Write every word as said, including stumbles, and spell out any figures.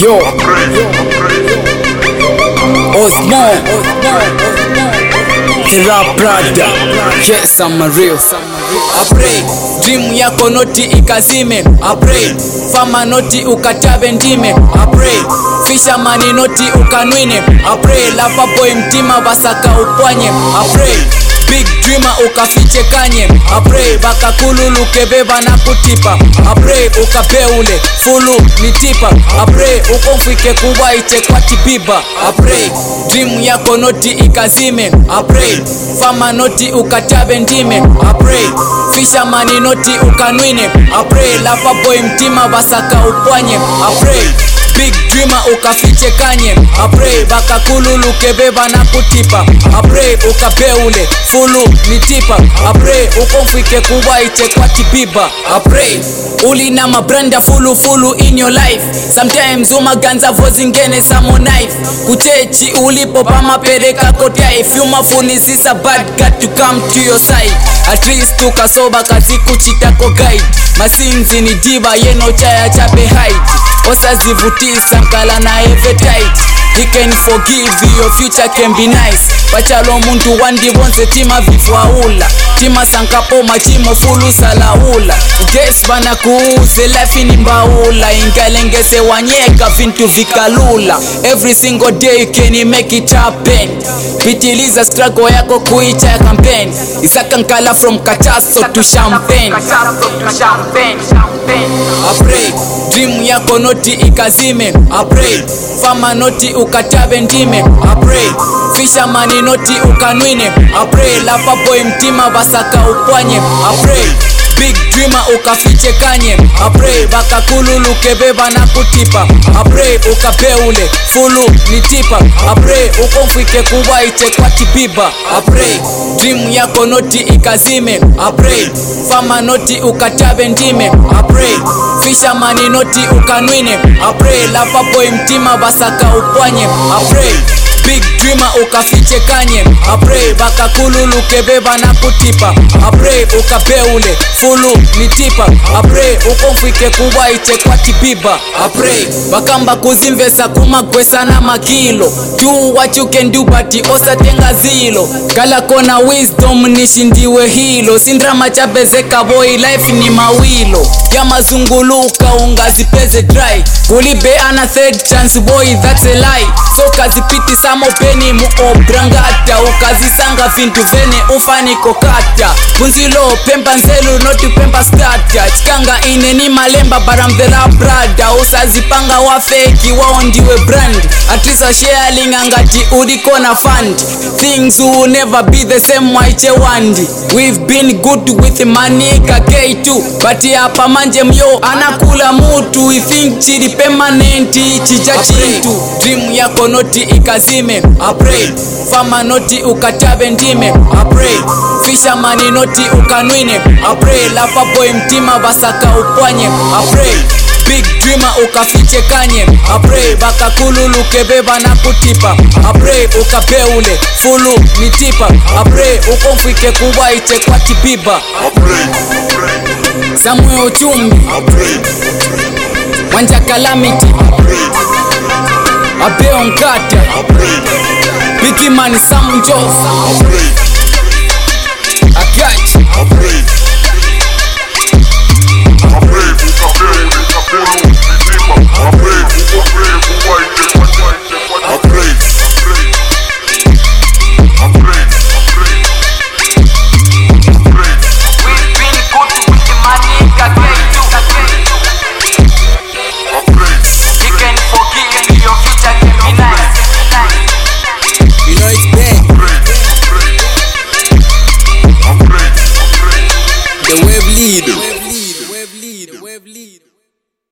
Yo, Osmo, Kira brother, yes I'm a real. I pray, dream yako noti ikazime. I pray, fama noti ukatabe ndime. I pray, fisherman noti ukanwine. I pray, lava boy mtima basaka upwanye. I pray, big dreamer ukafiche kanye. I pray, baka kululu kebeba na kutipa. I pray, ukabeule, fulu nitipa. I pray, ukonfike kuwaiche kwa tipiba. I pray, dream yako noti ikazime. I pray, fama noti ukatabe ndime. I pray, fisherman noti ukanwine. I pray, lava boy mtima basaka upwanye. I pray, big dreamer ukafiche kanye. I pray, baka kululu kebeba na kutipa. I pray, ukabeule, fulu nitipa. I pray, ukonfike kuwaiche kwa tipiba. I pray, uli na mabranda fulu fulu in your life. Sometimes umaganza vozingene samo knife. Kuchechi ulipo pa mapereka kota. If you mafunisisa bad got to come to your side. At least tukasoba kazi kuchitako guide. Masinzi ni diva yeno chaya chape hide. Osa zivutisa nkala na appetite. He can forgive you, your future can be nice. Pachalo muntu wandi bonze tima vifwaula. Tima sankapo machimo fulu salaula. Guess bana kuuze life ni mbaula. Ingalengese wanyeka vintu vikalula. Every single day you can make it happen. Pitiliza struggle yako kuicha campaign. Isaka nkala from kataso to champagne. I pray, dream yako noti ikazime. I pray, fama noti ukatabe ndime. I pray, fisherman noti ukanwine. I pray, lava boy mtima basaka upwanye. I pray, big dreamer ukafiche kanye. I pray, baka kululu kebeba na kutipa. I pray, ukabeule, fulu nitipa. I pray, ukonfike kuwaiche kwa tipiba. I pray, dream yako noti ikazime. I pray, fama noti ukatabe ndime. I pray, fisherman noti ukanwine. I pray, lava boy mtima basaka upwanye. I pray, big dreamer ukafiche kanye. I pray, baka kululu kebeba na kutipa. I pray, ukabeule, fulu nitipa. I pray, ukonfike kuwaiche kwa tipiba. I pray, bakamba kuzimvesa kumagwesa na makilo. Do what you can do but osa tenga zilo. Kala kona wisdom nishindiwe hilo. Sindrama chabezeka boy life ni mawilo. Yama zunguluka ungazipeze dry. Kulibe ana third chance boy that's a lie. So kazipiti samo peni mu obrangata. Ukazisanga fintu vene ufani kokata. Punzilo pemba nzelu noti pemba starter. Chikanga ine ni malemba but I'm the rap brother. Usazipanga wa fake wao ndiwe brand. Atrisa sharing angati udiko na fund. Things will never be the same waiche wandi. We've been good with money ka K two. But hapa manje myo anakula mutu. We think chiri permanent chija chitu. Dream yako noti ikazime. I pray, fama noti ukatabe ndime. I pray, fisherman noti ukanwine. I pray, lava boy mtima basaka upwanye. I pray, big dreamer ukafiche kanye. I pray, baka kululu kebeba na kutipa. I pray, ukabeule, fulu nitipa. I pray, ukonfike kuwaiche kwa tipiba. Samuel Chumbi, Wanja Calamity, Abe Onkata, Biggie Man Sam Jones.